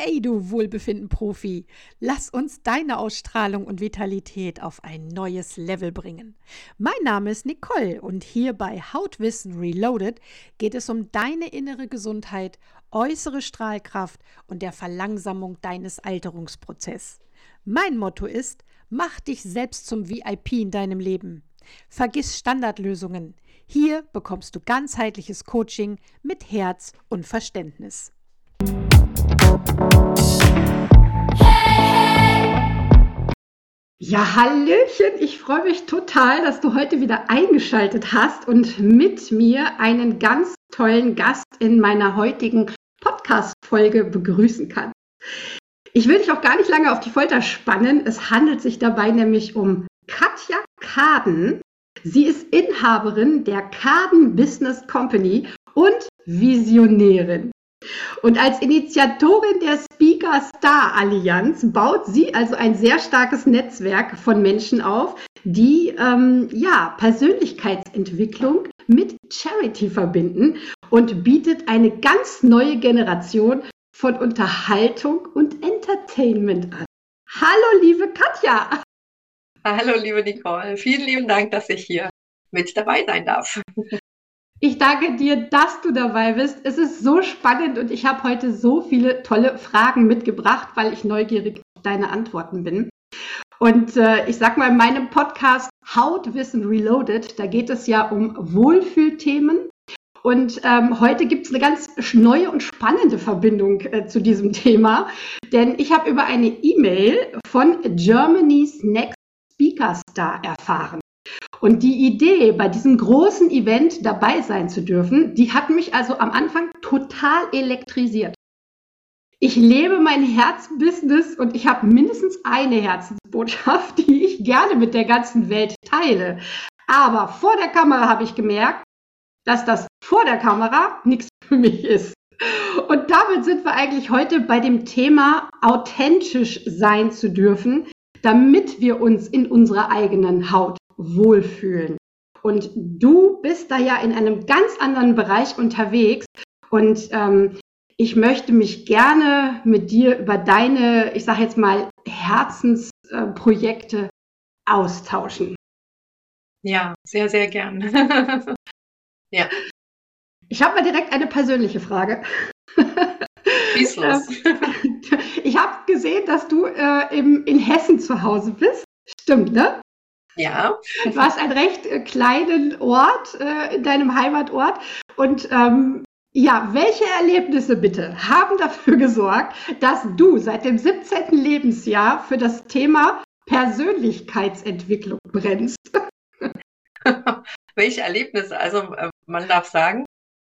Hey, du Wohlbefinden-Profi, lass uns deine Ausstrahlung und Vitalität auf ein neues Level bringen. Mein Name ist Nicole und hier bei Hautwissen Reloaded geht es um deine innere Gesundheit, äußere Strahlkraft und der Verlangsamung deines Alterungsprozesses. Mein Motto ist, mach dich selbst zum VIP in deinem Leben. Vergiss Standardlösungen. Hier bekommst du ganzheitliches Coaching mit Herz und Verständnis. Ja, Hallöchen, ich freue mich total, dass du heute wieder eingeschaltet hast und mit mir einen ganz tollen Gast in meiner heutigen Podcast-Folge begrüßen kannst. Ich will dich auch gar nicht lange auf die Folter spannen. Es handelt sich dabei nämlich um Katja Kaden. Sie ist Inhaberin der Kaden Business Company und Visionärin. Und als Initiatorin der Speaker Star Allianz baut sie also ein sehr starkes Netzwerk von Menschen auf, die Persönlichkeitsentwicklung mit Charity verbinden und bietet eine ganz neue Generation von Unterhaltung und Entertainment an. Hallo, liebe Katja! Hallo, liebe Nicole. Vielen lieben Dank, dass ich hier mit dabei sein darf. Ich danke dir, dass du dabei bist. Es ist so spannend und ich habe heute so viele tolle Fragen mitgebracht, weil ich neugierig auf deine Antworten bin. Und ich sag mal, in meinem Podcast Hautwissen Reloaded, da geht es ja um Wohlfühlthemen. Und heute gibt es eine ganz neue und spannende Verbindung zu diesem Thema. Denn ich habe über eine E-Mail von Germany's Next Speaker Star erfahren. Und die Idee, bei diesem großen Event dabei sein zu dürfen, die hat mich also am Anfang total elektrisiert. Ich lebe mein Herzbusiness und ich habe mindestens eine Herzensbotschaft, die ich gerne mit der ganzen Welt teile. Aber vor der Kamera habe ich gemerkt, dass das vor der Kamera nichts für mich ist. Und damit sind wir eigentlich heute bei dem Thema, authentisch sein zu dürfen, damit wir uns in unserer eigenen Haut wohlfühlen. Und du bist da ja in einem ganz anderen Bereich unterwegs und ich möchte mich gerne mit dir über deine, ich sage jetzt mal, Herzensprojekte austauschen. Ja, sehr, sehr gern. Ja. Ich habe mal direkt eine persönliche Frage. Schieß los. Ich habe gesehen, dass du in Hessen zu Hause bist. Stimmt, ne? Ja. Du hast einen recht kleinen Ort in deinem Heimatort. Und welche Erlebnisse bitte haben dafür gesorgt, dass du seit dem 17. Lebensjahr für das Thema Persönlichkeitsentwicklung brennst? Welche Erlebnisse? Also man darf sagen,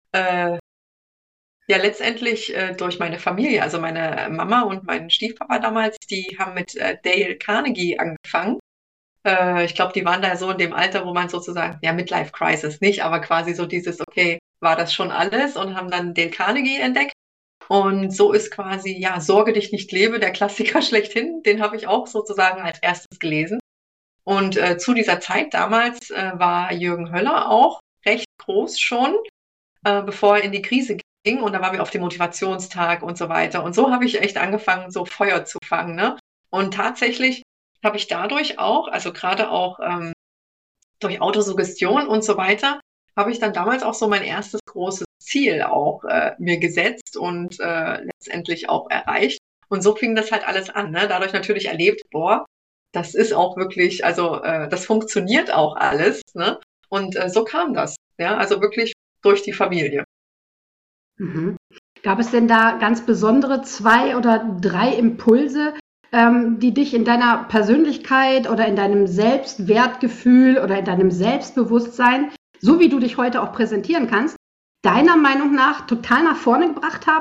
letztendlich durch meine Familie, also meine Mama und mein Stiefpapa damals, die haben mit Dale Carnegie angefangen. Ich glaube, die waren da so in dem Alter, wo man sozusagen, ja, Midlife Crisis nicht, aber quasi so dieses, okay, war das schon alles, und haben dann Dale Carnegie entdeckt. Und so ist quasi, ja, Sorge dich nicht lebe, der Klassiker schlechthin, den habe ich auch sozusagen als erstes gelesen. Und zu dieser Zeit damals war Jürgen Höller auch recht groß schon, bevor er in die Krise ging. Und da waren wir auf dem Motivationstag und so weiter. Und so habe ich echt angefangen, so Feuer zu fangen, ne? Und tatsächlich habe ich dadurch auch, also gerade auch durch Autosuggestion und so weiter, habe ich dann damals auch so mein erstes großes Ziel auch mir gesetzt und letztendlich auch erreicht. Und so fing das halt alles an, ne? Dadurch natürlich erlebt, boah, das ist auch wirklich, also das funktioniert auch alles, ne? Und so kam das, ja, also wirklich durch die Familie. Mhm. Gab es denn da ganz besondere 2 oder 3 Impulse, die dich in deiner Persönlichkeit oder in deinem Selbstwertgefühl oder in deinem Selbstbewusstsein, so wie du dich heute auch präsentieren kannst, deiner Meinung nach total nach vorne gebracht haben?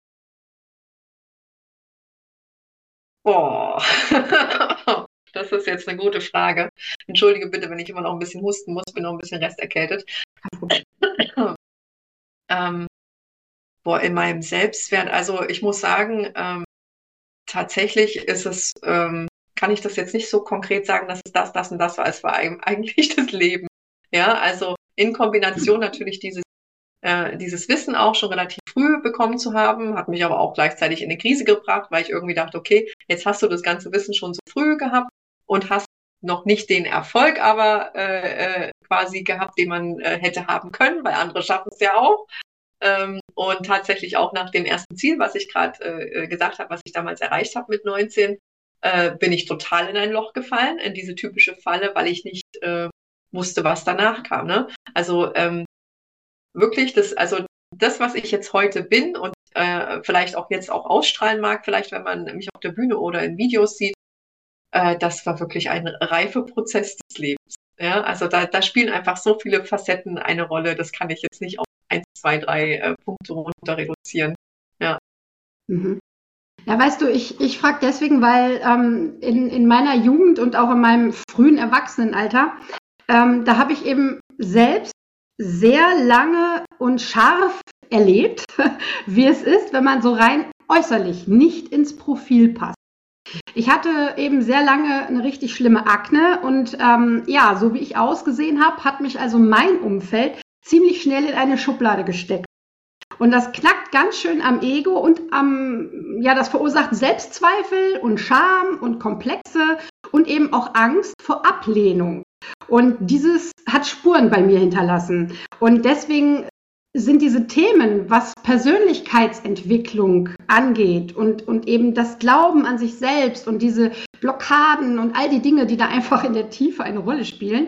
Boah, das ist jetzt eine gute Frage. Entschuldige bitte, wenn ich immer noch ein bisschen husten muss, bin noch ein bisschen resterkältet. In meinem Selbstwert, also ich muss sagen, tatsächlich ist es, kann ich das jetzt nicht so konkret sagen, dass es das und das war. Es war eigentlich das Leben. Ja, also in Kombination natürlich dieses dieses Wissen auch schon relativ früh bekommen zu haben, hat mich aber auch gleichzeitig in eine Krise gebracht, weil ich irgendwie dachte, okay, jetzt hast du das ganze Wissen schon so früh gehabt und hast noch nicht den Erfolg aber quasi gehabt, den man hätte haben können, weil andere schaffen es ja auch. Und tatsächlich auch nach dem ersten Ziel, was ich gerade gesagt habe, was ich damals erreicht habe mit 19, bin ich total in ein Loch gefallen, in diese typische Falle, weil ich nicht wusste, was danach kam. Ne? Also wirklich, das, was ich jetzt heute bin und vielleicht auch jetzt auch ausstrahlen mag, vielleicht wenn man mich auf der Bühne oder in Videos sieht, das war wirklich ein Reifeprozess des Lebens. Ja, also da spielen einfach so viele Facetten eine Rolle, das kann ich jetzt nicht auf 1, 2, 3 Punkte runter reduzieren. Ja. Mhm. Ja, weißt du, ich frage deswegen, weil in meiner Jugend und auch in meinem frühen Erwachsenenalter, da habe ich eben selbst sehr lange und scharf erlebt, wie es ist, wenn man so rein äußerlich nicht ins Profil passt. Ich hatte eben sehr lange eine richtig schlimme Akne und ja, so wie ich ausgesehen habe, hat mich also mein Umfeld ziemlich schnell in eine Schublade gesteckt. Und das knackt ganz schön am Ego und ja, das verursacht Selbstzweifel und Scham und Komplexe und eben auch Angst vor Ablehnung. Und dieses hat Spuren bei mir hinterlassen. Und deswegen sind diese Themen, was Persönlichkeitsentwicklung angeht und eben das Glauben an sich selbst und diese Blockaden und all die Dinge, die da einfach in der Tiefe eine Rolle spielen,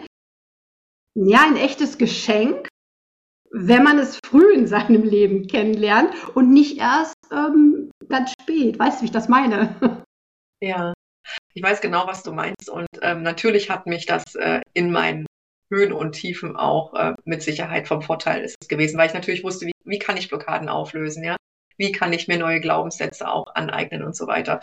ja, ein echtes Geschenk, wenn man es früh in seinem Leben kennenlernt und nicht erst ganz spät. Weißt du, wie ich das meine? Ja, ich weiß genau, was du meinst. Und natürlich hat mich das in meinen Höhen und Tiefen auch mit Sicherheit vom Vorteil ist es gewesen, weil ich natürlich wusste, wie kann ich Blockaden auflösen, ja? Wie kann ich mir neue Glaubenssätze auch aneignen und so weiter.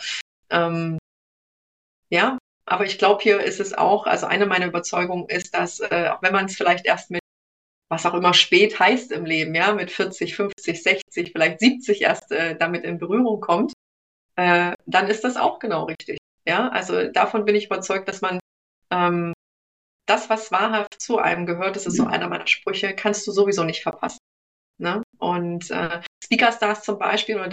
Ja, aber ich glaube, hier ist es auch, also eine meiner Überzeugungen ist, dass auch wenn man es vielleicht erst mit was auch immer spät heißt im Leben, ja, mit 40, 50, 60, vielleicht 70 erst damit in Berührung kommt, dann ist das auch genau richtig. Ja, also davon bin ich überzeugt, dass man das, was wahrhaft zu einem gehört, das ist so einer meiner Sprüche, kannst du sowieso nicht verpassen. Ne? Und Speaker Stars zum Beispiel oder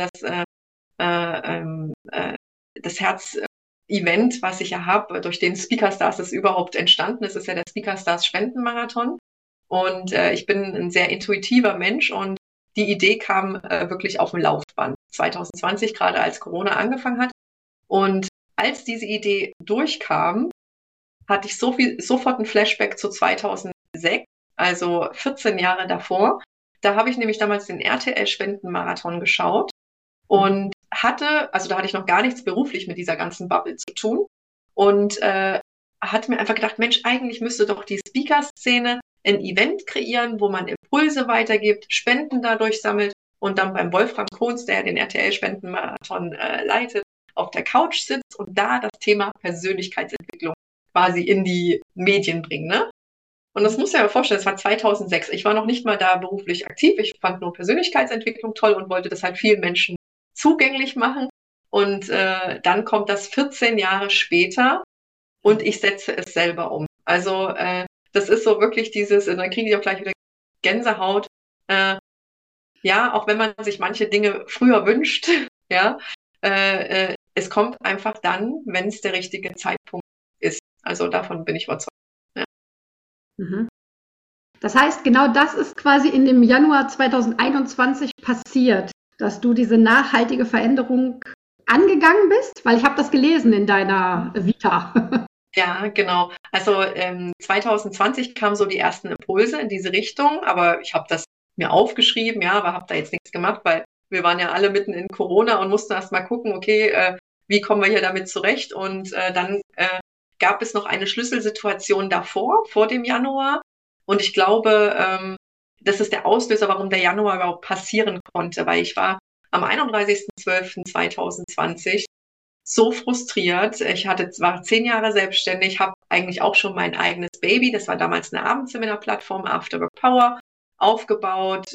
das Herz-Event, was ich ja habe, durch den Speaker Stars ist überhaupt entstanden. Es ist ja der Speaker Stars Spendenmarathon. Und ich bin ein sehr intuitiver Mensch und die Idee kam wirklich auf dem Laufband 2020, gerade als Corona angefangen hat. Und als diese Idee durchkam, hatte ich sofort ein Flashback zu 2006, also 14 Jahre davor. Da habe ich nämlich damals den RTL-Spendenmarathon geschaut und also da hatte ich noch gar nichts beruflich mit dieser ganzen Bubble zu tun und hatte mir einfach gedacht, Mensch, eigentlich müsste doch die Speaker-Szene ein Event kreieren, wo man Impulse weitergibt, Spenden dadurch sammelt und dann beim Wolfram Kohns, der den RTL-Spendenmarathon leitet, auf der Couch sitzt und da das Thema Persönlichkeitsentwicklung quasi in die Medien bringen. Ne? Und das muss ich mir vorstellen, das war 2006. Ich war noch nicht mal da beruflich aktiv. Ich fand nur Persönlichkeitsentwicklung toll und wollte das halt vielen Menschen zugänglich machen. Und dann kommt das 14 Jahre später und ich setze es selber um. Also das ist so wirklich dieses, und dann kriege ich auch gleich wieder Gänsehaut. Ja, auch wenn man sich manche Dinge früher wünscht, ja, es kommt einfach dann, wenn es der richtige Zeitpunkt ist. Also davon bin ich überzeugt. Ja. Mhm. Das heißt, genau das ist quasi in dem Januar 2021 passiert, dass du diese nachhaltige Veränderung angegangen bist, weil ich habe das gelesen in deiner Vita. Ja, genau. Also 2020 kamen so die ersten Impulse in diese Richtung, aber ich habe das mir aufgeschrieben, ja, aber habe da jetzt nichts gemacht, weil wir waren ja alle mitten in Corona und mussten erst mal gucken, okay, wie kommen wir hier damit zurecht? Und dann gab es noch eine Schlüsselsituation davor, vor dem Januar. Und ich glaube, das ist der Auslöser, warum der Januar überhaupt passieren konnte, weil ich war am 31.12.2020 so frustriert. War 10 Jahre selbstständig, habe eigentlich auch schon mein eigenes Baby, das war damals eine Abendseminarplattform, Afterwork Power, aufgebaut.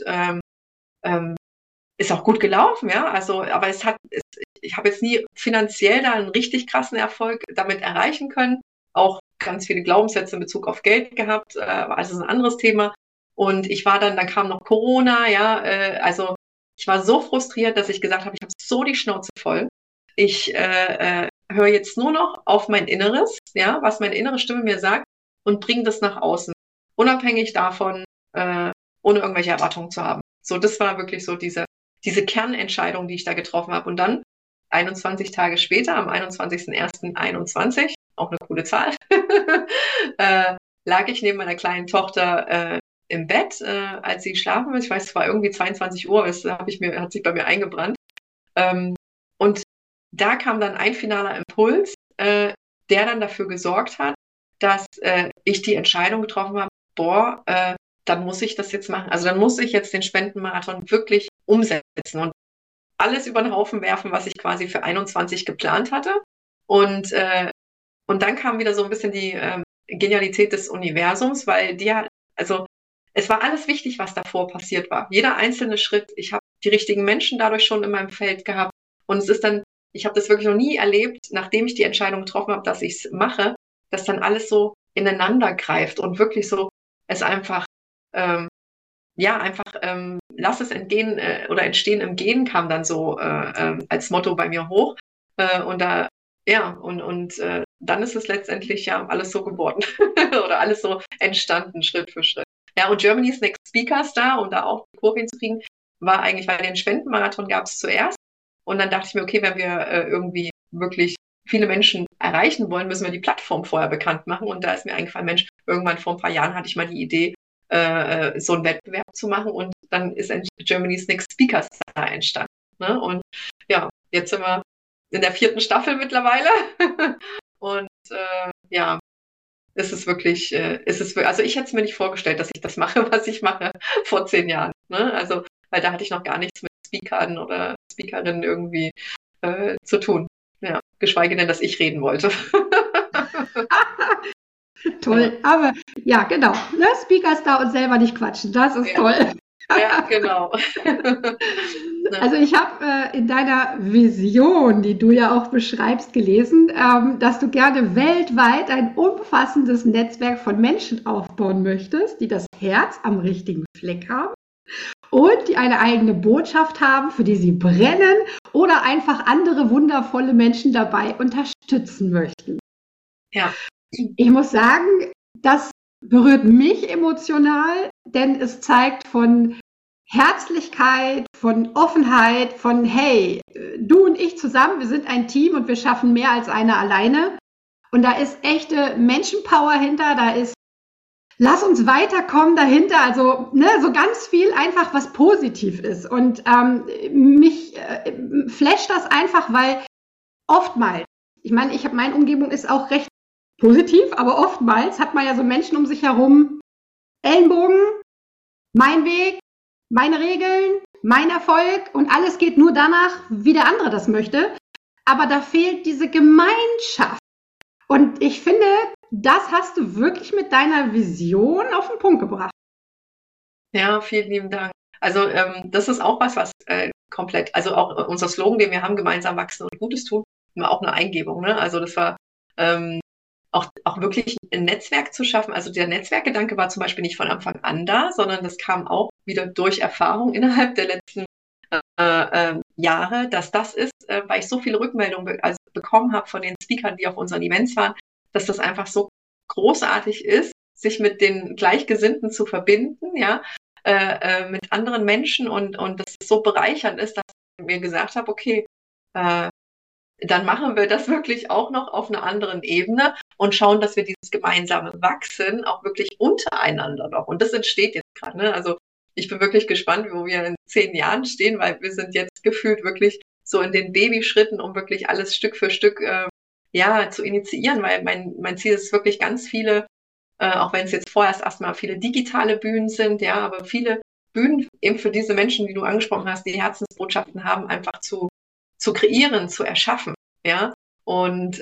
Ist auch gut gelaufen, ja. Also, aber ich habe jetzt nie finanziell da einen richtig krassen Erfolg damit erreichen können. Auch ganz viele Glaubenssätze in Bezug auf Geld gehabt, also ist ein anderes Thema. Und dann kam noch Corona, ja, also ich war so frustriert, dass ich gesagt habe, ich habe so die Schnauze voll. Ich höre jetzt nur noch auf mein Inneres, ja, was meine innere Stimme mir sagt und bringe das nach außen. Unabhängig davon, ohne irgendwelche Erwartungen zu haben. So, das war wirklich so diese Kernentscheidung, die ich da getroffen habe. Und dann 21 Tage später, am 21.01.21, auch eine coole Zahl, lag ich neben meiner kleinen Tochter im Bett, als sie schlafen ist. Ich weiß, es war irgendwie 22 Uhr, das hat sich bei mir eingebrannt. Und da kam dann ein finaler Impuls, der dann dafür gesorgt hat, dass ich die Entscheidung getroffen habe, dann muss ich das jetzt machen. Also dann muss ich jetzt den Spendenmarathon wirklich umsetzen und alles über den Haufen werfen, was ich quasi für 21 geplant hatte. Und dann kam wieder so ein bisschen die Genialität des Universums, weil also es war alles wichtig, was davor passiert war. Jeder einzelne Schritt. Ich habe die richtigen Menschen dadurch schon in meinem Feld gehabt. Und es ist dann, ich habe das wirklich noch nie erlebt, nachdem ich die Entscheidung getroffen habe, dass ich es mache, dass dann alles so ineinander greift und wirklich so es einfach, lass es entgehen oder entstehen im Gehen kam dann so als Motto bei mir hoch. Dann ist es letztendlich ja alles so geworden oder alles so entstanden, Schritt für Schritt. Ja, und Germany's Next Speaker Star, um da auch die Kurve hinzukriegen, war eigentlich, weil den Spendenmarathon gab es zuerst. Und dann dachte ich mir, okay, wenn wir irgendwie wirklich viele Menschen erreichen wollen, müssen wir die Plattform vorher bekannt machen. Und da ist mir eingefallen, Mensch, irgendwann vor ein paar Jahren hatte ich mal die Idee, so einen Wettbewerb zu machen. Und dann ist Germany's Next Speaker Star entstanden. Ne? Und ja, jetzt sind wir in der 4. Staffel mittlerweile. Und es ist wirklich, also ich hätte es mir nicht vorgestellt, dass ich das mache, was ich mache vor 10 Jahren. Ne? Also, weil da hatte ich noch gar nichts mit Speakern oder Speakerinnen irgendwie zu tun. Ja, geschweige denn, dass ich reden wollte. Toll, aber ja, genau. Ne? Speakerstar und selber nicht quatschen, das ist toll. Ja, genau. Also ich habe in deiner Vision, die du ja auch beschreibst, gelesen, dass du gerne weltweit ein umfassendes Netzwerk von Menschen aufbauen möchtest, die das Herz am richtigen Fleck haben und die eine eigene Botschaft haben, für die sie brennen oder einfach andere wundervolle Menschen dabei unterstützen möchten. Ja. Ich muss sagen, das berührt mich emotional, denn es zeigt von Herzlichkeit, von Offenheit, von hey, du und ich zusammen, wir sind ein Team und wir schaffen mehr als einer alleine. Und da ist echte Menschenpower hinter, da ist lass uns weiterkommen dahinter, also so ganz viel einfach, was positiv ist. Und mich flasht das einfach, weil oftmals, ich meine, meine Umgebung ist auch recht positiv, aber oftmals hat man ja so Menschen um sich herum, Ellenbogen, mein Weg, meine Regeln, mein Erfolg und alles geht nur danach, wie der andere das möchte. Aber da fehlt diese Gemeinschaft. Und ich finde, das hast du wirklich mit deiner Vision auf den Punkt gebracht. Ja, vielen lieben Dank. Also das ist auch was komplett, also auch unser Slogan, den wir haben, gemeinsam wachsen und Gutes tun, war auch eine Eingebung. Ne? Also das war auch wirklich ein Netzwerk zu schaffen. Also der Netzwerkgedanke war zum Beispiel nicht von Anfang an da, sondern das kam auch wieder durch Erfahrung innerhalb der letzten Jahre, dass das ist, weil ich so viele Rückmeldungen bekommen habe von den Speakern, die auf unseren Events waren, dass das einfach so großartig ist, sich mit den Gleichgesinnten zu verbinden, ja, mit anderen Menschen und das so bereichernd ist, dass ich mir gesagt habe, okay, dann machen wir das wirklich auch noch auf einer anderen Ebene und schauen, dass wir dieses gemeinsame Wachsen auch wirklich untereinander noch. Und das entsteht jetzt gerade. Ne? Also ich bin wirklich gespannt, wo wir in 10 Jahren stehen, weil wir sind jetzt gefühlt wirklich so in den Babyschritten, um wirklich alles Stück für Stück zu initiieren, weil mein Ziel ist wirklich ganz viele, auch wenn es jetzt vorerst erstmal viele digitale Bühnen sind, ja, aber viele Bühnen eben für diese Menschen, die du angesprochen hast, die Herzensbotschaften haben, einfach zu kreieren, zu erschaffen, ja, und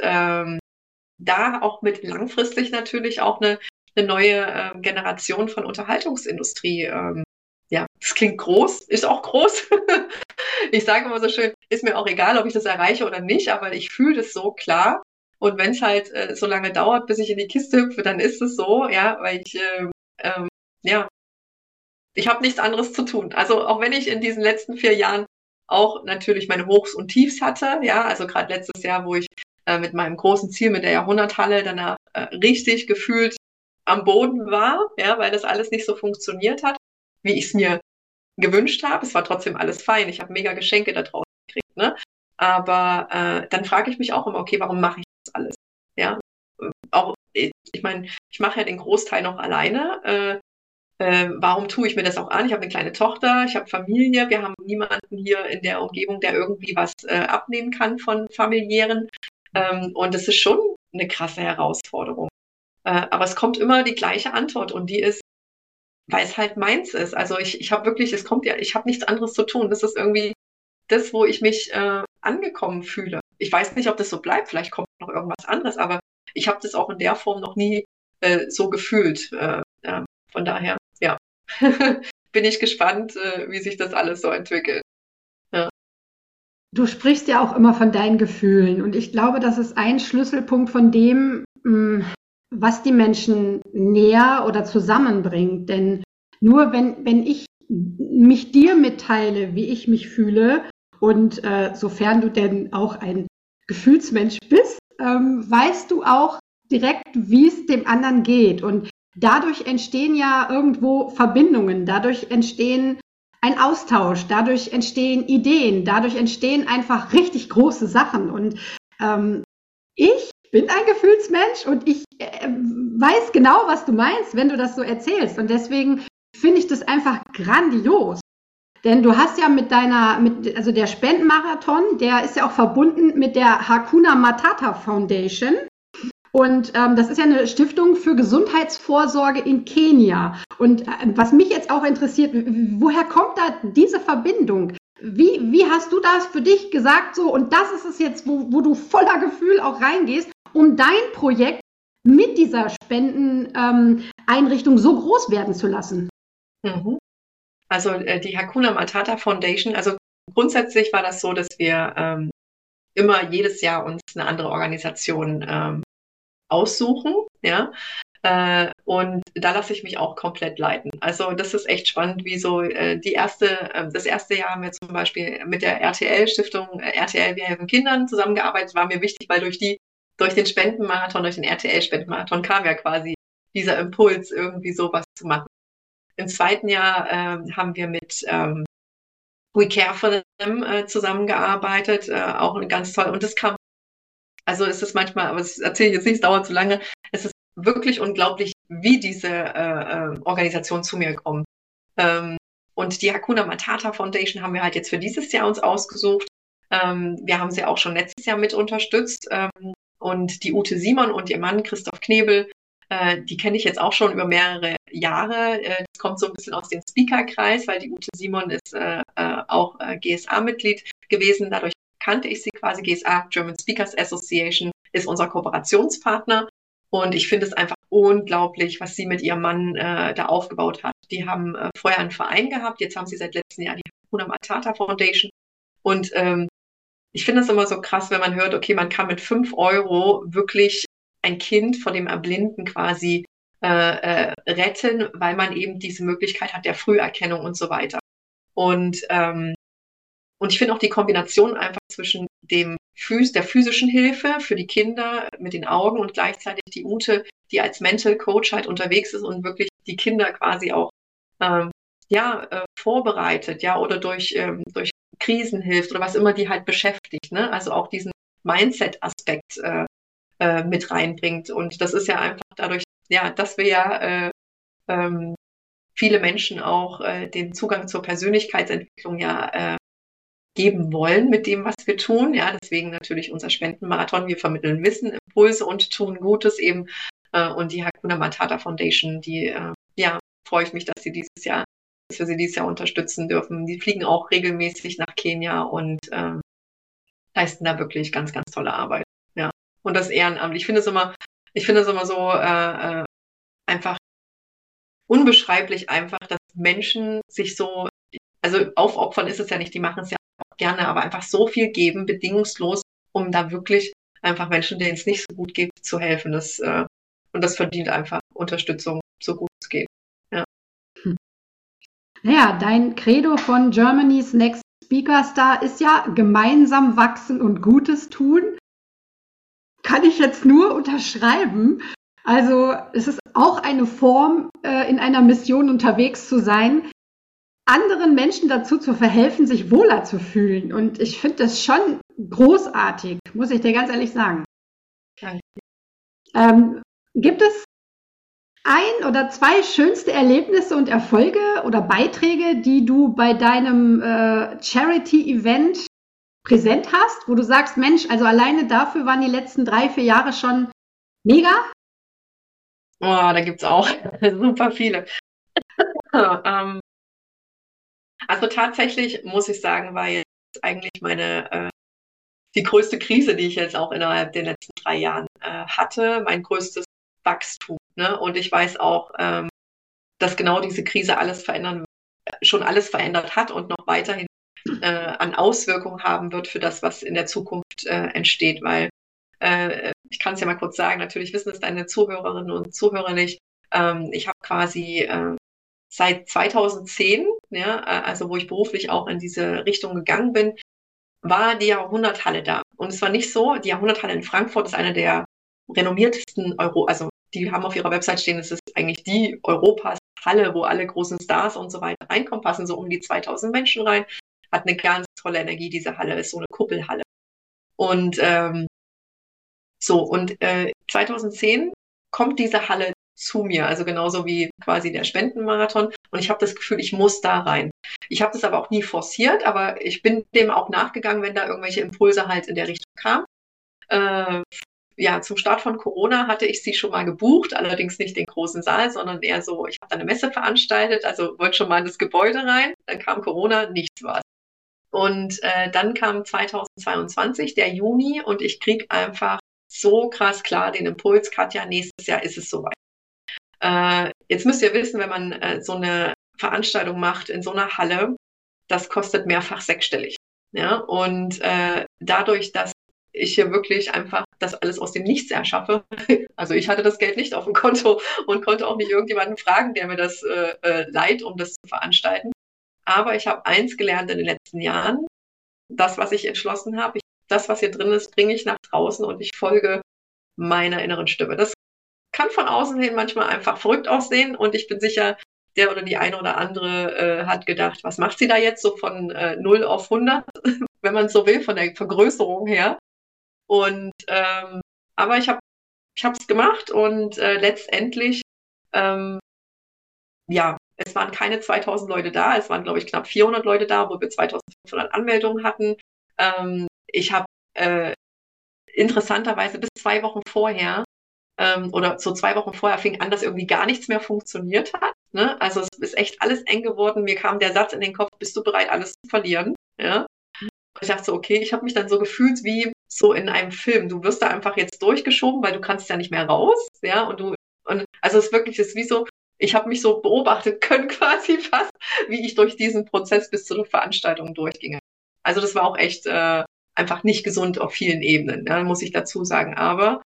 da auch mit langfristig natürlich auch eine neue Generation von Unterhaltungsindustrie. Das klingt groß, ist auch groß. Ich sage immer so schön, ist mir auch egal, ob ich das erreiche oder nicht, aber ich fühle das so klar. Und wenn es halt so lange dauert, bis ich in die Kiste hüpfe, dann ist es so, ja, weil ich Ich habe nichts anderes zu tun. Also auch wenn ich in diesen letzten 4 Jahren auch natürlich meine Hochs und Tiefs hatte, ja, also gerade letztes Jahr, wo ich mit meinem großen Ziel mit der Jahrhunderthalle danach richtig gefühlt am Boden war, ja, weil das alles nicht so funktioniert hat, wie ich es mir gewünscht habe. Es war trotzdem alles fein. Ich habe mega Geschenke da draußen gekriegt, ne? Aber dann frage ich mich auch immer, okay, warum mache ich das alles? Ja, auch ich meine, ich mache ja den Großteil noch alleine. Warum tue ich mir das auch an? Ich habe eine kleine Tochter, ich habe Familie, wir haben niemanden hier in der Umgebung, der irgendwie was abnehmen kann von familiären. Und es ist schon eine krasse Herausforderung. Aber es kommt immer die gleiche Antwort und die ist, weil es halt meins ist. Also ich habe wirklich, ich habe nichts anderes zu tun. Das ist irgendwie das, wo ich mich angekommen fühle. Ich weiß nicht, ob das so bleibt, vielleicht kommt noch irgendwas anderes, aber ich habe das auch in der Form noch nie so gefühlt. Von daher, ja, bin ich gespannt, wie sich das alles so entwickelt. Ja. Du sprichst ja auch immer von deinen Gefühlen und ich glaube, das ist ein Schlüsselpunkt von dem, was die Menschen näher oder zusammenbringt. Denn nur wenn ich mich dir mitteile, wie ich mich fühle und sofern du denn auch ein Gefühlsmensch bist, weißt du auch direkt, wie es dem anderen geht. Und dadurch entstehen ja irgendwo Verbindungen, dadurch entstehen ein Austausch, dadurch entstehen Ideen, dadurch entstehen einfach richtig große Sachen. Und ich bin ein Gefühlsmensch und ich weiß genau, was du meinst, wenn du das so erzählst. Und deswegen finde ich das einfach grandios. Denn du hast ja also der Spendenmarathon, der ist ja auch verbunden mit der Hakuna Matata Foundation. Und das ist ja eine Stiftung für Gesundheitsvorsorge in Kenia. Und was mich jetzt auch interessiert, woher kommt da diese Verbindung? Wie hast du das für dich gesagt so? Und das ist es jetzt, wo du voller Gefühl auch reingehst, um dein Projekt mit dieser Spendeneinrichtung so groß werden zu lassen. Mhm. Also die Hakuna Matata Foundation, also grundsätzlich war das so, dass wir immer jedes Jahr uns eine andere Organisation aussuchen, ja. Und da lasse ich mich auch komplett leiten. Also das ist echt spannend, wie so das erste Jahr haben wir zum Beispiel mit der RTL-Stiftung, RTL Wir helfen Kindern zusammengearbeitet, war mir wichtig, weil durch den Spendenmarathon, durch den RTL-Spendenmarathon kam ja quasi dieser Impuls, irgendwie sowas zu machen. Im zweiten Jahr haben wir mit We Care for Them zusammengearbeitet, auch ganz toll. Und das kam, also ist es manchmal, aber das erzähle ich jetzt nicht, es dauert zu lange, es ist wirklich unglaublich, wie diese Organisation zu mir kommt. Und die Hakuna Matata Foundation haben wir halt jetzt für dieses Jahr uns ausgesucht. Wir haben sie auch schon letztes Jahr mit unterstützt. Und die Ute Simon und ihr Mann Christoph Knebel, die kenne ich jetzt auch schon über mehrere Jahre. Das kommt so ein bisschen aus dem Speaker-Kreis, weil die Ute Simon ist auch GSA-Mitglied gewesen. Dadurch kannte ich sie quasi. GSA, German Speakers Association, ist unser Kooperationspartner. Und ich finde es einfach unglaublich, was sie mit ihrem Mann da aufgebaut hat. Die haben vorher einen Verein gehabt, jetzt haben sie seit letztem Jahr die Hakuna Matata Foundation. Und ich finde es immer so krass, wenn man hört, okay, man kann mit 5 Euro wirklich ein Kind vor dem Erblinden quasi retten, weil man eben diese Möglichkeit hat der Früherkennung und so weiter. Und ich finde auch die Kombination einfach zwischen der physischen Hilfe für die Kinder mit den Augen und gleichzeitig die Ute, die als Mental Coach halt unterwegs ist und wirklich die Kinder quasi auch vorbereitet, ja, oder durch Krisen hilft oder was immer die halt beschäftigt, ne? Also auch diesen Mindset-Aspekt mit reinbringt. Und das ist ja einfach dadurch, ja, dass wir ja viele Menschen auch den Zugang zur Persönlichkeitsentwicklung ja geben wollen mit dem, was wir tun. Ja, deswegen natürlich unser Spendenmarathon. Wir vermitteln Wissen, Impulse und tun Gutes eben. Und die Hakuna Matata Foundation, die freue ich mich, dass wir sie dieses Jahr unterstützen dürfen. Die fliegen auch regelmäßig nach Kenia und leisten da wirklich ganz, ganz tolle Arbeit. Ja. Und das Ehrenamt. Ich finde es immer so einfach unbeschreiblich einfach, dass Menschen sich so, also aufopfern ist es ja nicht, die machen es ja auch gerne, aber einfach so viel geben, bedingungslos, um da wirklich einfach Menschen, denen es nicht so gut geht, zu helfen. Und das verdient einfach Unterstützung, so gut es geht. Ja. Naja, dein Credo von Germany's Next Speaker Star ist ja gemeinsam wachsen und Gutes tun. Kann ich jetzt nur unterschreiben. Also es ist auch eine Form, in einer Mission unterwegs zu sein, anderen Menschen dazu zu verhelfen, sich wohler zu fühlen. Und ich finde das schon großartig, muss ich dir ganz ehrlich sagen. Danke. Gibt es ein oder zwei schönste Erlebnisse und Erfolge oder Beiträge, die du bei deinem Charity-Event präsent hast, wo du sagst, Mensch, also alleine dafür waren die letzten 3-4 Jahre schon mega? Oh, da gibt es auch super viele. Ähm, also tatsächlich muss ich sagen, war jetzt eigentlich die größte Krise, die ich jetzt auch innerhalb der letzten 3 Jahren hatte, mein größtes Wachstum. Ne? Und ich weiß auch, dass genau diese Krise schon alles verändert hat und noch weiterhin an Auswirkungen haben wird für das, was in der Zukunft entsteht. Weil ich kann es ja mal kurz sagen, natürlich wissen es deine Zuhörerinnen und Zuhörer nicht. Ich habe quasi seit 2010, ja, also wo ich beruflich auch in diese Richtung gegangen bin, war die Jahrhunderthalle da. Und es war nicht so, die Jahrhunderthalle in Frankfurt ist eine der renommiertesten also die haben auf ihrer Website stehen, es ist eigentlich die Europas Halle, wo alle großen Stars und so weiter reinkommen, passen so um die 2000 Menschen rein, hat eine ganz tolle Energie, diese Halle, ist so eine Kuppelhalle. Und 2010 kommt diese Halle zu mir, also genauso wie quasi der Spendenmarathon. Und ich habe das Gefühl, ich muss da rein. Ich habe das aber auch nie forciert, aber ich bin dem auch nachgegangen, wenn da irgendwelche Impulse halt in der Richtung kamen. Ja, zum Start von Corona hatte ich sie schon mal gebucht, allerdings nicht den großen Saal, sondern eher so, ich habe da eine Messe veranstaltet, also wollte schon mal in das Gebäude rein, dann kam Corona, nichts war. Und dann kam 2022, der Juni, und ich kriege einfach so krass klar den Impuls, Katja, nächstes Jahr ist es soweit. Jetzt müsst ihr wissen, wenn man so eine Veranstaltung macht in so einer Halle, das kostet mehrfach sechsstellig. Ja? Und dadurch, dass ich hier wirklich einfach das alles aus dem Nichts erschaffe, also ich hatte das Geld nicht auf dem Konto und konnte auch nicht irgendjemanden fragen, der mir das leiht, um das zu veranstalten. Aber ich habe eins gelernt in den letzten Jahren, das, was ich entschlossen habe, das, was hier drin ist, bringe ich nach draußen und ich folge meiner inneren Stimme. Das kann von außen hin manchmal einfach verrückt aussehen und ich bin sicher, der oder die eine oder andere hat gedacht, was macht sie da jetzt so von 0 auf 100, wenn man so will, von der Vergrößerung her. Und aber ich habe es gemacht und letztendlich ja, es waren keine 2000 Leute da, es waren, glaube ich, knapp 400 Leute da, wo wir 2500 Anmeldungen hatten. Ich habe interessanterweise bis 2 Wochen vorher oder so 2 Wochen vorher fing an, dass irgendwie gar nichts mehr funktioniert hat. Ne? Also es ist echt alles eng geworden. Mir kam der Satz in den Kopf, bist du bereit, alles zu verlieren? Ja? Und ich dachte so, okay, ich habe mich dann so gefühlt wie so in einem Film. Du wirst da einfach jetzt durchgeschoben, weil du kannst ja nicht mehr raus. Ja, und also es ist wirklich, es ist wie so, ich habe mich so beobachtet können quasi fast, wie ich durch diesen Prozess bis zu der Veranstaltung durchginge. Also das war auch echt einfach nicht gesund auf vielen Ebenen, ja, muss ich dazu sagen. Aber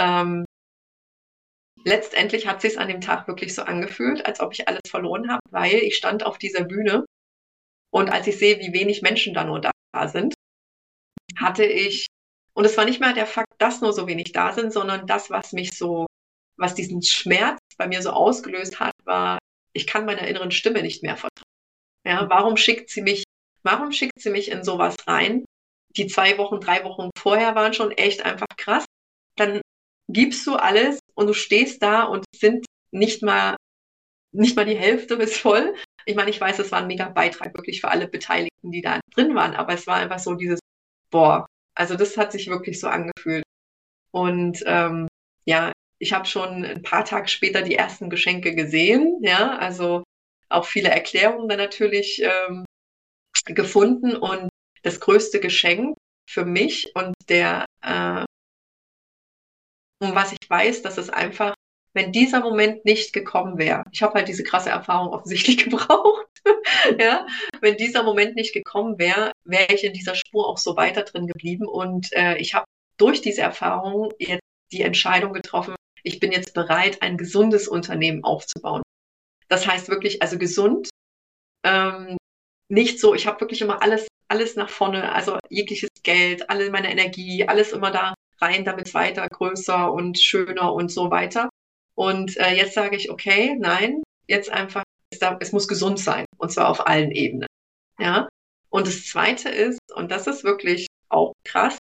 letztendlich hat sich es an dem Tag wirklich so angefühlt, als ob ich alles verloren habe, weil ich stand auf dieser Bühne und als ich sehe, wie wenig Menschen da nur da sind, hatte ich, und es war nicht mal der Fakt, dass nur so wenig da sind, sondern das, was diesen Schmerz bei mir so ausgelöst hat, war, ich kann meiner inneren Stimme nicht mehr vertrauen. Ja, warum schickt sie mich in sowas rein? Die 2 Wochen, 3 Wochen vorher waren schon echt einfach krass. Dann gibst du alles und du stehst da und es sind nicht mal die Hälfte ist voll. Ich meine, ich weiß, es war ein mega Beitrag wirklich für alle Beteiligten, die da drin waren, aber es war einfach so dieses, boah, also das hat sich wirklich so angefühlt. Und ja, ich habe schon ein paar Tage später die ersten Geschenke gesehen, ja, also auch viele Erklärungen dann natürlich gefunden und das größte Geschenk für mich und um was ich weiß, dass es einfach, wenn dieser Moment nicht gekommen wäre, ich habe halt diese krasse Erfahrung offensichtlich gebraucht, ja, wenn dieser Moment nicht gekommen wäre, wäre ich in dieser Spur auch so weiter drin geblieben und ich habe durch diese Erfahrung jetzt die Entscheidung getroffen, ich bin jetzt bereit, ein gesundes Unternehmen aufzubauen. Das heißt wirklich, also gesund, nicht so, ich habe wirklich immer alles nach vorne, also jegliches Geld, alle meine Energie, alles immer da rein, damit es weiter, größer und schöner und so weiter. Und jetzt sage ich, okay, nein, jetzt einfach, es muss gesund sein, und zwar auf allen Ebenen. Ja. Und das Zweite ist, und das ist wirklich auch krass,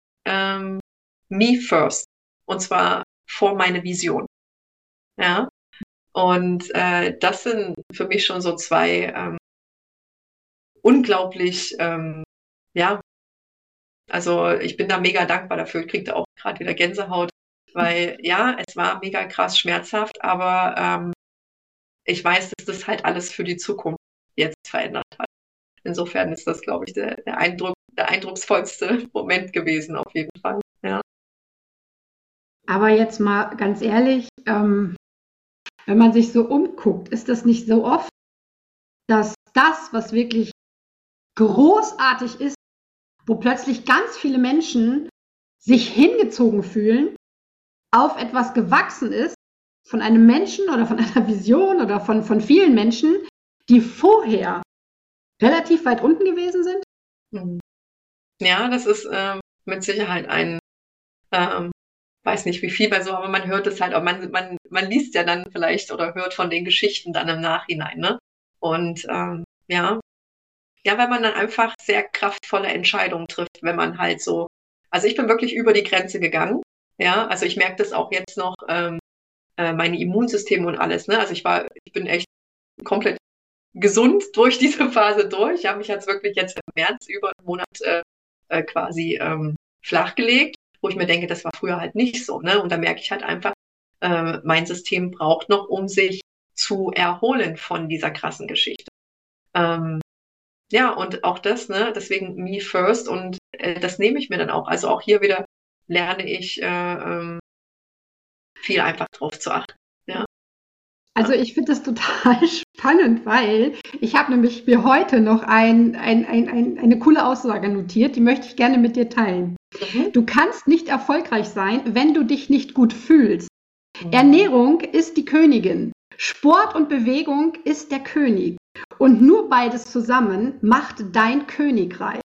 me first. Und zwar vor meine Vision. Ja. Und das sind für mich schon so zwei unglaublich, ja, also ich bin da mega dankbar dafür. Ich kriege da auch gerade wieder Gänsehaut, weil ja, es war mega krass schmerzhaft, aber ich weiß, dass das halt alles für die Zukunft jetzt verändert hat. Insofern ist das, glaube ich, der eindrucksvollste Moment gewesen, auf jeden Fall. Ja. Aber jetzt mal ganz ehrlich, wenn man sich so umguckt, ist das nicht so oft, dass das, was wirklich großartig ist, wo plötzlich ganz viele Menschen sich hingezogen fühlen, auf etwas gewachsen ist, von einem Menschen oder von einer Vision oder von vielen Menschen, die vorher relativ weit unten gewesen sind? Ja, das ist mit Sicherheit ein, weiß nicht wie viel bei so, aber man hört es halt auch, man liest ja dann vielleicht oder hört von den Geschichten dann im Nachhinein, ne? Und ja, weil man dann einfach sehr kraftvolle Entscheidungen trifft, wenn man halt so, also ich bin wirklich über die Grenze gegangen, ja, also ich merke das auch jetzt noch, mein Immunsystem und alles, ne, also ich bin echt komplett gesund durch diese Phase durch, ich habe mich jetzt wirklich jetzt im März über einen Monat quasi flachgelegt, wo ich mir denke, das war früher halt nicht so, ne, und da merke ich halt einfach, mein System braucht noch, um sich zu erholen von dieser krassen Geschichte. Ja, und auch das, ne, deswegen me first, und das nehme ich mir dann auch. Also auch hier wieder lerne ich viel einfach drauf zu achten. Ja. Also ich finde das total spannend, weil ich habe nämlich mir heute noch eine coole Aussage notiert, die möchte ich gerne mit dir teilen. Du kannst nicht erfolgreich sein, wenn du dich nicht gut fühlst. Ernährung ist die Königin. Sport und Bewegung ist der König. Und nur beides zusammen macht dein Königreich.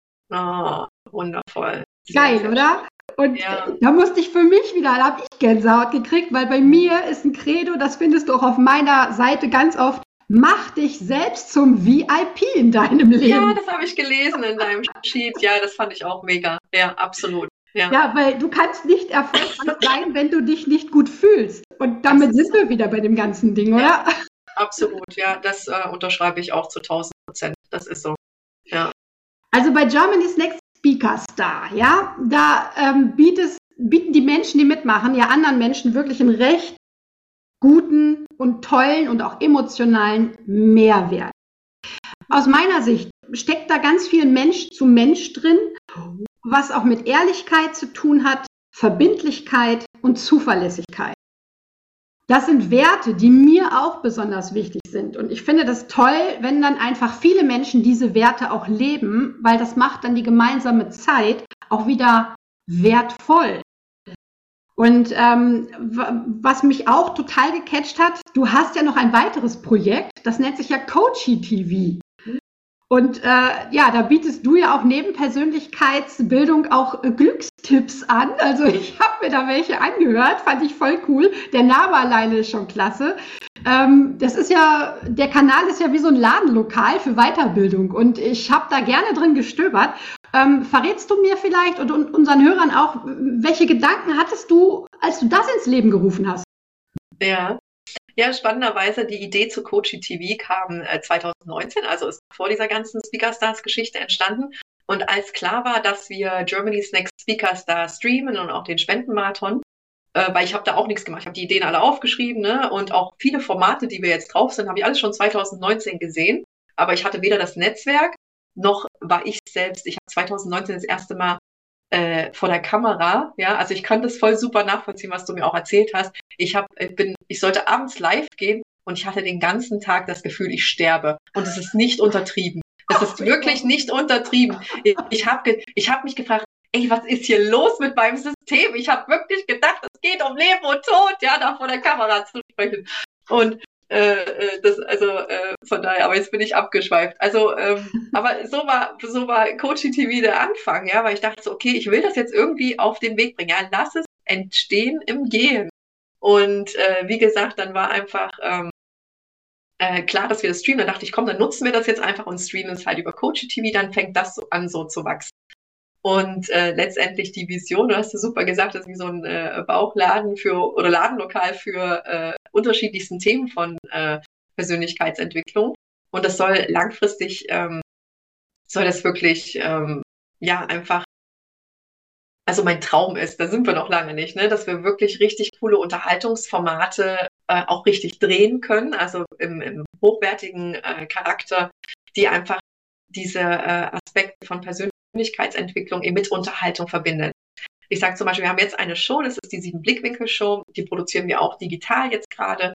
Oh, wundervoll. Geil, sehr oder? Und ja. da musste ich für mich wieder, da habe ich Gänsehaut gekriegt, weil bei mir ist ein Credo, das findest du auch auf meiner Seite ganz oft, mach dich selbst zum VIP in deinem Leben. Ja, das habe ich gelesen in deinem Sheet. Ja, das fand ich auch mega. Ja, absolut. Ja, weil du kannst nicht erfolgreich sein, wenn du dich nicht gut fühlst. Und damit sind wir wieder bei dem ganzen Ding, oder? Ja, absolut, ja, das unterschreibe ich auch zu 1000%. Das ist so, ja. Also bei Germany's Next Speaker Star, ja, da bieten die Menschen, die mitmachen, ja anderen Menschen wirklich einen recht guten und tollen und auch emotionalen Mehrwert. Aus meiner Sicht steckt da ganz viel Mensch zu Mensch drin, was auch mit Ehrlichkeit zu tun hat, Verbindlichkeit und Zuverlässigkeit. Das sind Werte, die mir auch besonders wichtig sind. Und ich finde das toll, wenn dann einfach viele Menschen diese Werte auch leben, weil das macht dann die gemeinsame Zeit auch wieder wertvoll. Und was mich auch total gecatcht hat, du hast ja noch ein weiteres Projekt, das nennt sich ja Coachy TV. Und ja, da bietest du ja auch neben Persönlichkeitsbildung auch Glückstipps an. Also ich habe mir da welche angehört, fand ich voll cool. Der Name alleine ist schon klasse. Das ist ja, der Kanal ist ja wie so ein Ladenlokal für Weiterbildung und ich habe da gerne drin gestöbert. Verrätst du mir vielleicht und unseren Hörern auch, welche Gedanken hattest du, als du das ins Leben gerufen hast? Ja, spannenderweise, die Idee zu Coachy TV kam 2019, also ist vor dieser ganzen Speaker Stars Geschichte entstanden. Und als klar war, dass wir Germany's Next Speaker Star streamen und auch den Spendenmarathon, weil ich habe da auch nichts gemacht, ich habe die Ideen alle aufgeschrieben, ne? Und auch viele Formate, die wir jetzt drauf sind, habe ich alles schon 2019 gesehen. Aber ich hatte weder das Netzwerk, noch war ich selbst, ich habe 2019 das erste Mal vor der Kamera, ja, also ich kann das voll super nachvollziehen, was du mir auch erzählt hast. Ich sollte abends live gehen und ich hatte den ganzen Tag das Gefühl, ich sterbe. Und es ist nicht untertrieben. Es ist wirklich nicht untertrieben. Ich hab mich gefragt, ey, was ist hier los mit meinem System? Ich habe wirklich gedacht, es geht um Leben und Tod, ja, da vor der Kamera zu sprechen. Und Von daher, aber jetzt bin ich abgeschweift. Aber so war Coaching TV der Anfang, ja, weil ich dachte so, okay, ich will das jetzt irgendwie auf den Weg bringen. Ja, lass es entstehen im Gehen. Und wie gesagt, dann war einfach klar, dass wir das streamen. Dann dachte ich, komm, dann nutzen wir das jetzt einfach und streamen es halt über Coaching TV, dann fängt das so an, so zu wachsen. Und letztendlich die Vision, du hast es super gesagt, das ist wie so ein Bauchladen oder Ladenlokal für unterschiedlichsten Themen von Persönlichkeitsentwicklung. Und das soll langfristig, soll das wirklich, einfach, also mein Traum ist, da sind wir noch lange nicht, ne, dass wir wirklich richtig coole Unterhaltungsformate auch richtig drehen können, also im hochwertigen Charakter, die einfach diese Aspekte von Persönlichkeitsentwicklung eben mit Unterhaltung verbindet. Ich sage zum Beispiel, wir haben jetzt eine Show, das ist die 7-Blickwinkel-Show, die produzieren wir auch digital jetzt gerade,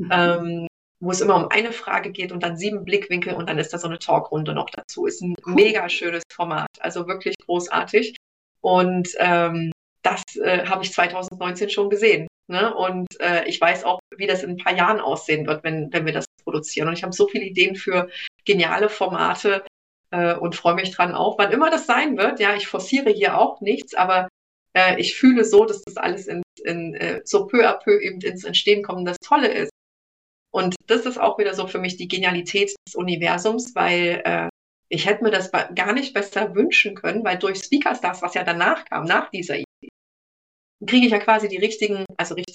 wo es immer um eine Frage geht und dann 7 Blickwinkel und dann ist da so eine Talkrunde noch dazu. Ist ein mega schönes Format, also wirklich großartig. Und das habe ich 2019 schon gesehen. Ne? Und ich weiß auch, wie das in ein paar Jahren aussehen wird, wenn wir das produzieren. Und ich habe so viele Ideen für geniale Formate und freue mich dran auch, wann immer das sein wird. Ja, ich forciere hier auch nichts, aber ich fühle so, dass das alles so peu à peu eben ins Entstehen kommt. Und das Tolle ist, und das ist auch wieder so für mich die Genialität des Universums, weil ich hätte mir das gar nicht besser wünschen können, weil durch Speakerstars, was ja danach kam, nach dieser Idee, kriege ich ja quasi die richtigen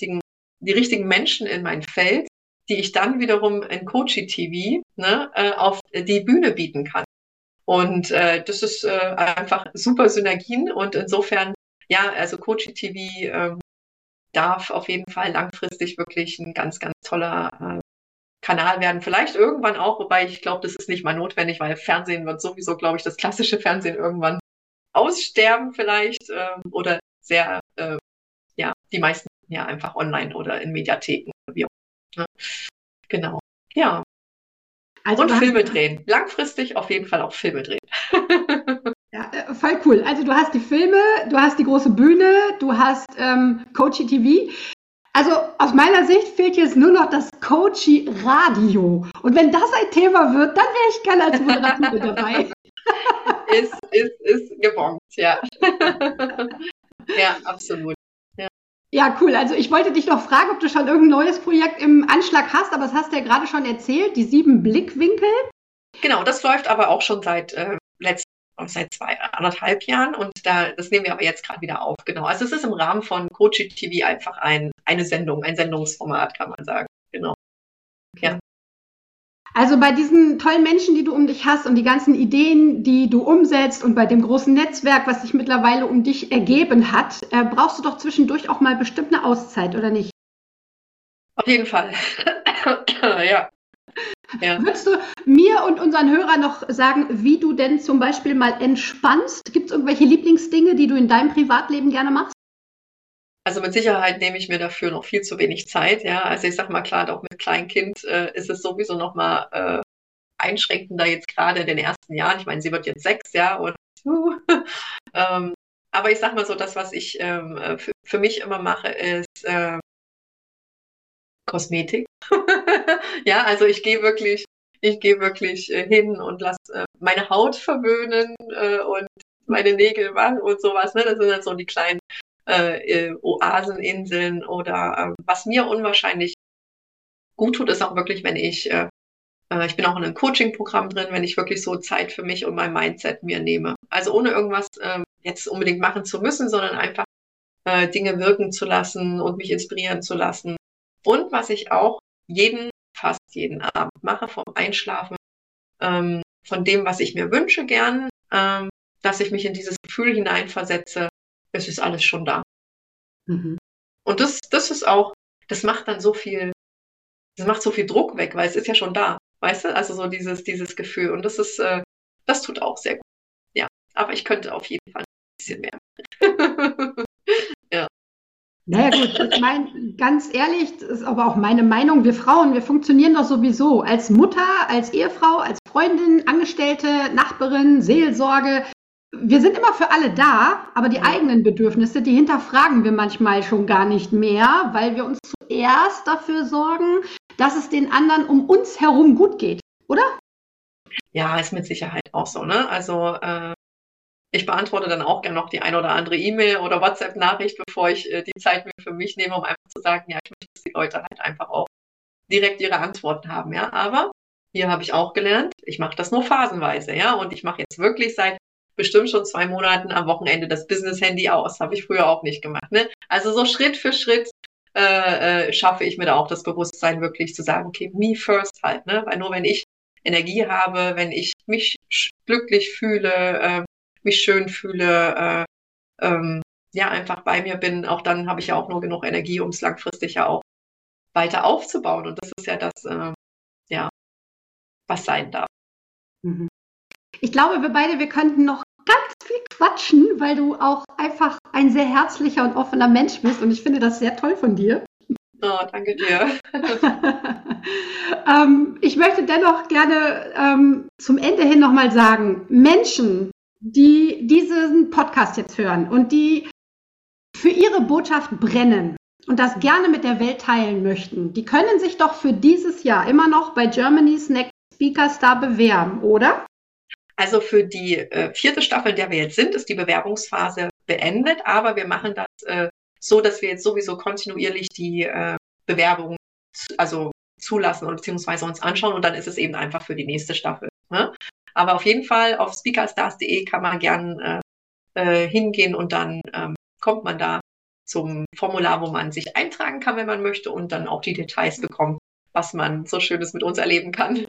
Menschen in mein Feld, die ich dann wiederum in Coaching TV auf die Bühne bieten kann. Und das ist einfach super Synergien und insofern, ja, also Coaching TV darf auf jeden Fall langfristig wirklich ein ganz, ganz toller Kanal werden. Vielleicht irgendwann auch, wobei ich glaube, das ist nicht mal notwendig, weil Fernsehen wird sowieso, glaube ich, das klassische Fernsehen irgendwann aussterben vielleicht oder sehr, die meisten ja einfach online oder in Mediatheken. Wie auch, ne? Genau, ja. Also und Filme drehen. Langfristig auf jeden Fall auch Filme drehen. Ja, voll cool. Also du hast die Filme, du hast die große Bühne, du hast Coaching TV. Also aus meiner Sicht fehlt jetzt nur noch das Coaching Radio. Und wenn das ein Thema wird, dann wäre ich gerne als Moderatorin dabei. Ist gebongt, ja. Ja, absolut. Ja, cool. Also ich wollte dich noch fragen, ob du schon irgendein neues Projekt im Anschlag hast, aber das hast du ja gerade schon erzählt, die 7 Blickwinkel. Genau, das läuft aber auch schon seit 1,5 Jahren und das nehmen wir aber jetzt gerade wieder auf. Genau. Also es ist im Rahmen von Coaching TV einfach eine Sendung, ein Sendungsformat, kann man sagen. Genau. Ja. Also bei diesen tollen Menschen, die du um dich hast und die ganzen Ideen, die du umsetzt und bei dem großen Netzwerk, was sich mittlerweile um dich ergeben hat, brauchst du doch zwischendurch auch mal bestimmt eine Auszeit, oder nicht? Auf jeden Fall. Ja. Ja. Würdest du mir und unseren Hörern noch sagen, wie du denn zum Beispiel mal entspannst? Gibt es irgendwelche Lieblingsdinge, die du in deinem Privatleben gerne machst? Also mit Sicherheit nehme ich mir dafür noch viel zu wenig Zeit. Ja, also ich sag mal klar, auch mit Kleinkind ist es sowieso noch mal einschränkender jetzt gerade in den ersten Jahren. Ich meine, sie wird jetzt 6, ja, und aber ich sag mal so, das, was ich für mich immer mache, ist Kosmetik. Ja, also ich gehe wirklich hin und lasse meine Haut verwöhnen und meine Nägel machen und sowas. Ne? Das sind dann so die kleinen Oaseninseln oder was mir unwahrscheinlich gut tut, ist auch wirklich, wenn ich bin auch in einem Coaching-Programm drin, wenn ich wirklich so Zeit für mich und mein Mindset mir nehme. Also ohne irgendwas jetzt unbedingt machen zu müssen, sondern einfach Dinge wirken zu lassen und mich inspirieren zu lassen. Und was ich auch fast jeden Abend mache, vom Einschlafen, von dem, was ich mir wünsche gern, dass ich mich in dieses Gefühl hineinversetze, es ist alles schon da. Mhm. Und das ist auch, das macht so viel Druck weg, weil es ist ja schon da, weißt du? Also so dieses Gefühl. Und das tut auch sehr gut. Ja, aber ich könnte auf jeden Fall ein bisschen mehr. Ja. Naja gut, ich meine, ganz ehrlich, das ist aber auch meine Meinung, wir Frauen, wir funktionieren doch sowieso als Mutter, als Ehefrau, als Freundin, Angestellte, Nachbarin, Seelsorge. Wir sind immer für alle da, aber die eigenen Bedürfnisse, die hinterfragen wir manchmal schon gar nicht mehr, weil wir uns zuerst dafür sorgen, dass es den anderen um uns herum gut geht, oder? Ja, ist mit Sicherheit auch so, ne? Also ich beantworte dann auch gerne noch die eine oder andere E-Mail oder WhatsApp-Nachricht, bevor ich die Zeit mir für mich nehme, um einfach zu sagen, ja, ich möchte, dass die Leute halt einfach auch direkt ihre Antworten haben, ja. Aber hier habe ich auch gelernt, ich mache das nur phasenweise, ja. Und ich mache jetzt wirklich seit bestimmt schon 2 Monaten am Wochenende das Business-Handy aus. Habe ich früher auch nicht gemacht, ne? Also so Schritt für Schritt schaffe ich mir da auch das Bewusstsein, wirklich zu sagen, okay, me first halt, ne? Weil nur wenn ich Energie habe, wenn ich mich glücklich fühle, mich schön fühle, ja, einfach bei mir bin, auch dann habe ich ja auch nur genug Energie, um es langfristig ja auch weiter aufzubauen. Und das ist ja das, ja, was sein darf. Ich glaube, wir könnten noch ganz viel quatschen, weil du auch einfach ein sehr herzlicher und offener Mensch bist und ich finde das sehr toll von dir. Oh, danke dir. Ich möchte dennoch gerne zum Ende hin nochmal sagen, Menschen, die diesen Podcast jetzt hören und die für ihre Botschaft brennen und das gerne mit der Welt teilen möchten, die können sich doch für dieses Jahr immer noch bei Germany's Next Speaker Star bewerben, oder? Also für die 4. Staffel, in der wir jetzt sind, ist die Bewerbungsphase beendet, aber wir machen das so, dass wir jetzt sowieso kontinuierlich die Bewerbungen zulassen oder beziehungsweise uns anschauen und dann ist es eben einfach für die nächste Staffel. Ne? Aber auf jeden Fall auf speakerstars.de kann man gern hingehen und dann kommt man da zum Formular, wo man sich eintragen kann, wenn man möchte und dann auch die Details bekommt, was man so Schönes mit uns erleben kann.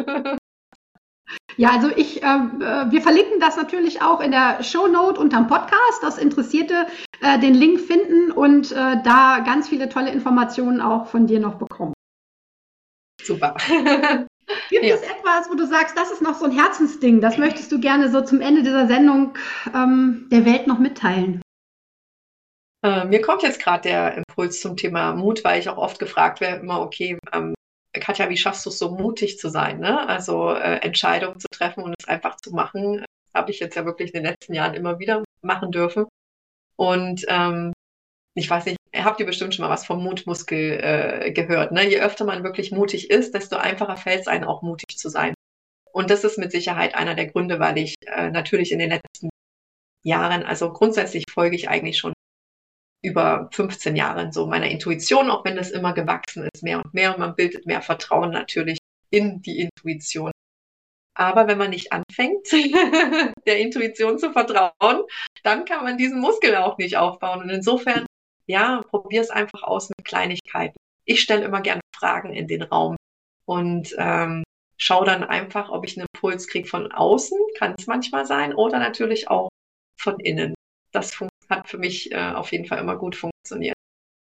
Ja, also wir verlinken das natürlich auch in der Shownote unterm Podcast, dass Interessierte den Link finden und da ganz viele tolle Informationen auch von dir noch bekommen. Super. Gibt es etwas, wo du sagst, das ist noch so ein Herzensding, das möchtest du gerne so zum Ende dieser Sendung der Welt noch mitteilen? Mir kommt jetzt gerade der Impuls zum Thema Mut, weil ich auch oft gefragt werde, immer, okay, Katja, wie schaffst du es so mutig zu sein, ne? Also Entscheidungen zu treffen und es einfach zu machen, habe ich jetzt ja wirklich in den letzten Jahren immer wieder machen dürfen. Und ich weiß nicht, habt ihr bestimmt schon mal was vom Mutmuskel gehört, ne? Je öfter man wirklich mutig ist, desto einfacher fällt es einem auch mutig zu sein. Und das ist mit Sicherheit einer der Gründe, weil ich natürlich in den letzten Jahren, also grundsätzlich folge ich eigentlich schon über 15 Jahren so meiner Intuition, auch wenn das immer gewachsen ist, mehr und mehr. Und man bildet mehr Vertrauen natürlich in die Intuition. Aber wenn man nicht anfängt, der Intuition zu vertrauen, dann kann man diesen Muskel auch nicht aufbauen. Und insofern, ja, probier es einfach aus mit Kleinigkeiten. Ich stelle immer gerne Fragen in den Raum und schaue dann einfach, ob ich einen Impuls kriege von außen, kann es manchmal sein, oder natürlich auch von innen. Das hat für mich auf jeden Fall immer gut funktioniert.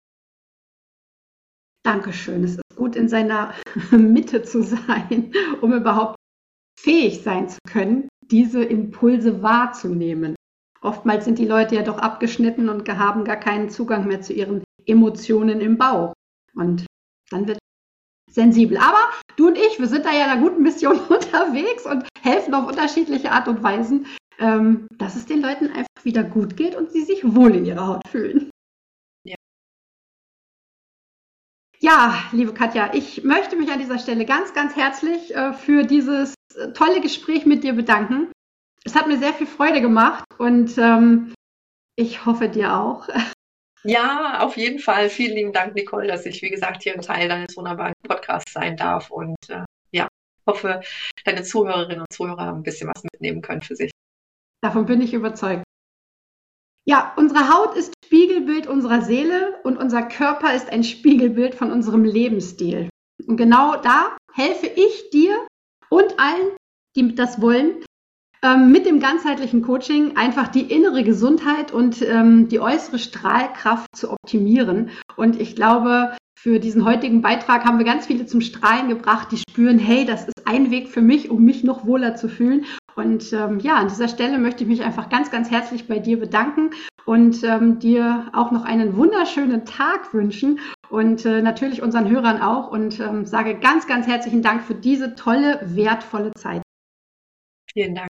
Dankeschön. Es ist gut, in seiner Mitte zu sein, um überhaupt fähig sein zu können, diese Impulse wahrzunehmen. Oftmals sind die Leute ja doch abgeschnitten und haben gar keinen Zugang mehr zu ihren Emotionen im Bauch. Und dann wird sensibel. Aber du und ich, wir sind da ja in einer guten Mission unterwegs und helfen auf unterschiedliche Art und Weisen, dass es den Leuten einfach wieder gut geht und sie sich wohl in ihrer Haut fühlen. Ja, liebe Katja, ich möchte mich an dieser Stelle ganz, ganz herzlich für dieses tolle Gespräch mit dir bedanken. Es hat mir sehr viel Freude gemacht und ich hoffe dir auch. Ja, auf jeden Fall. Vielen lieben Dank, Nicole, dass ich, wie gesagt, hier ein Teil deines wunderbaren Podcasts sein darf und ja, hoffe, deine Zuhörerinnen und Zuhörer ein bisschen was mitnehmen können für sich. Davon bin ich überzeugt. Ja, unsere Haut ist Spiegelbild unserer Seele und unser Körper ist ein Spiegelbild von unserem Lebensstil. Und genau da helfe ich dir und allen, die das wollen, mit dem ganzheitlichen Coaching einfach die innere Gesundheit und die äußere Strahlkraft zu optimieren. Und ich glaube, für diesen heutigen Beitrag haben wir ganz viele zum Strahlen gebracht, die spüren, hey, das ist ein Weg für mich, um mich noch wohler zu fühlen. Und ja, an dieser Stelle möchte ich mich einfach ganz, ganz herzlich bei dir bedanken und dir auch noch einen wunderschönen Tag wünschen und natürlich unseren Hörern auch und sage ganz, ganz herzlichen Dank für diese tolle, wertvolle Zeit. Vielen Dank.